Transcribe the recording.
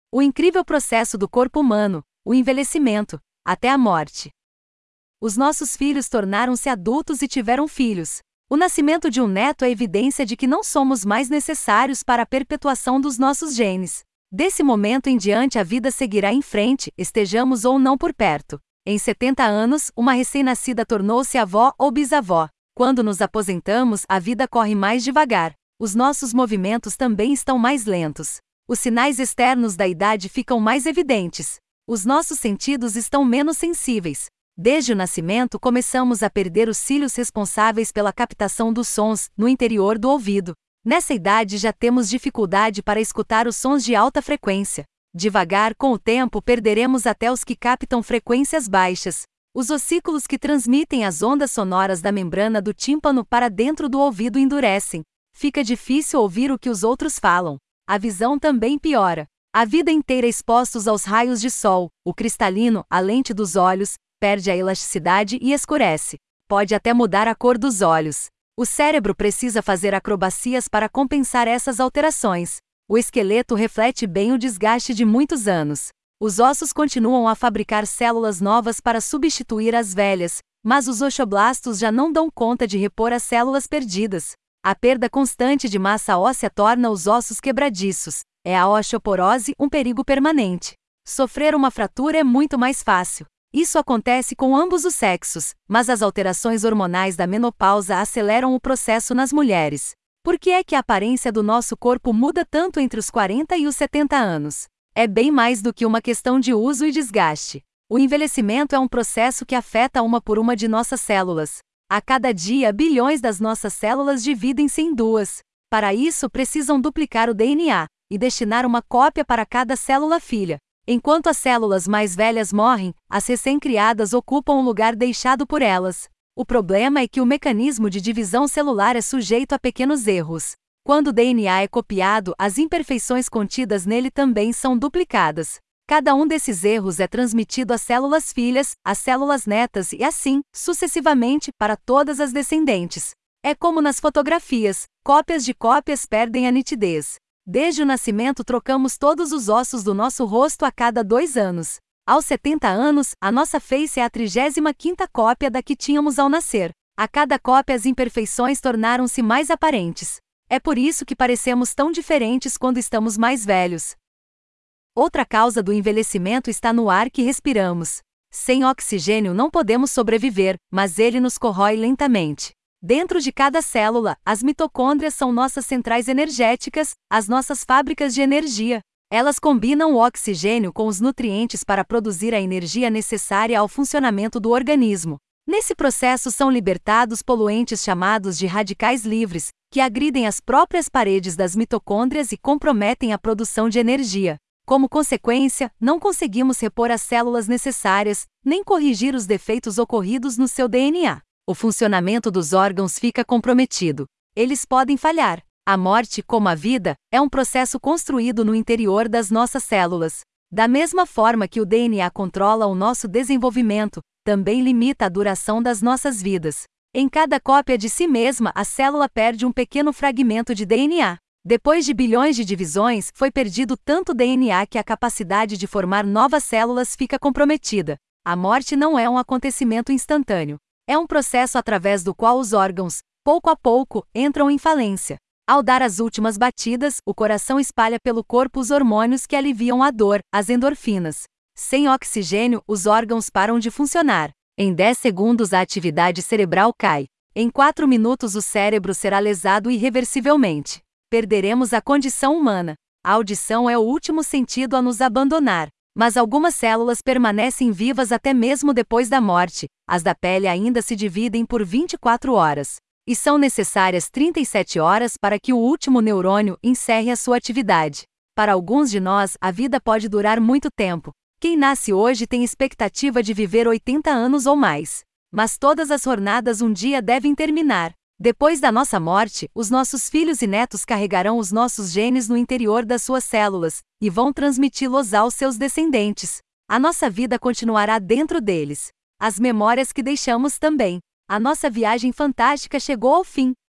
O incrível processo do corpo humano, o envelhecimento, até a morte. Os nossos filhos tornaram-se adultos e tiveram filhos. O nascimento de um neto é evidência de que não somos mais necessários para a perpetuação dos nossos genes. Desse momento em diante a vida seguirá em frente, estejamos ou não por perto. Em 70 anos, uma recém-nascida tornou-se avó ou bisavó. Quando nos aposentamos, a vida corre mais devagar. Os nossos movimentos também estão mais lentos. Os sinais externos da idade ficam mais evidentes. Os nossos sentidos estão menos sensíveis. Desde o nascimento começamos a perder os cílios responsáveis pela captação dos sons no interior do ouvido. Nessa idade já temos dificuldade para escutar os sons de alta frequência. Devagar, com o tempo, perderemos até os que captam frequências baixas. Os ossículos que transmitem as ondas sonoras da membrana do tímpano para dentro do ouvido endurecem. Fica difícil ouvir o que os outros falam. A visão também piora. A vida inteira expostos aos raios de sol, o cristalino, a lente dos olhos, perde a elasticidade e escurece. Pode até mudar a cor dos olhos. O cérebro precisa fazer acrobacias para compensar essas alterações. O esqueleto reflete bem o desgaste de muitos anos. Os ossos continuam a fabricar células novas para substituir as velhas, mas os osteoblastos já não dão conta de repor as células perdidas. A perda constante de massa óssea torna os ossos quebradiços. É a osteoporose um perigo permanente. Sofrer uma fratura é muito mais fácil. Isso acontece com ambos os sexos, mas as alterações hormonais da menopausa aceleram o processo nas mulheres. Por que é que a aparência do nosso corpo muda tanto entre os 40 e os 70 anos? É bem mais do que uma questão de uso e desgaste. O envelhecimento é um processo que afeta uma por uma de nossas células. A cada dia, bilhões das nossas células dividem-se em duas. Para isso, precisam duplicar o DNA e destinar uma cópia para cada célula filha. Enquanto as células mais velhas morrem, as recém-criadas ocupam o lugar deixado por elas. O problema é que o mecanismo de divisão celular é sujeito a pequenos erros. Quando o DNA é copiado, as imperfeições contidas nele também são duplicadas. Cada um desses erros é transmitido às células filhas, às células netas e assim, sucessivamente, para todas as descendentes. É como nas fotografias, cópias de cópias perdem a nitidez. Desde o nascimento trocamos todos os ossos do nosso rosto a cada 2 anos. Aos 70 anos, a nossa face é a 35ª cópia da que tínhamos ao nascer. A cada cópia as imperfeições tornaram-se mais aparentes. É por isso que parecemos tão diferentes quando estamos mais velhos. Outra causa do envelhecimento está no ar que respiramos. Sem oxigênio não podemos sobreviver, mas ele nos corrói lentamente. Dentro de cada célula, as mitocôndrias são nossas centrais energéticas, as nossas fábricas de energia. Elas combinam o oxigênio com os nutrientes para produzir a energia necessária ao funcionamento do organismo. Nesse processo são libertados poluentes chamados de radicais livres, que agridem as próprias paredes das mitocôndrias e comprometem a produção de energia. Como consequência, não conseguimos repor as células necessárias, nem corrigir os defeitos ocorridos no seu DNA. O funcionamento dos órgãos fica comprometido. Eles podem falhar. A morte, como a vida, é um processo construído no interior das nossas células. Da mesma forma que o DNA controla o nosso desenvolvimento, também limita a duração das nossas vidas. Em cada cópia de si mesma, a célula perde um pequeno fragmento de DNA. Depois de bilhões de divisões, foi perdido tanto DNA que a capacidade de formar novas células fica comprometida. A morte não é um acontecimento instantâneo. É um processo através do qual os órgãos, pouco a pouco, entram em falência. Ao dar as últimas batidas, o coração espalha pelo corpo os hormônios que aliviam a dor, as endorfinas. Sem oxigênio, os órgãos param de funcionar. Em 10 segundos a atividade cerebral cai. Em 4 minutos o cérebro será lesado irreversivelmente. Perderemos a condição humana. A audição é o último sentido a nos abandonar. Mas algumas células permanecem vivas até mesmo depois da morte. As da pele ainda se dividem por 24 horas. E são necessárias 37 horas para que o último neurônio encerre a sua atividade. Para alguns de nós, a vida pode durar muito tempo. Quem nasce hoje tem expectativa de viver 80 anos ou mais. Mas todas as jornadas um dia devem terminar. Depois da nossa morte, os nossos filhos e netos carregarão os nossos genes no interior das suas células, e vão transmiti-los aos seus descendentes. A nossa vida continuará dentro deles. As memórias que deixamos também. A nossa viagem fantástica chegou ao fim.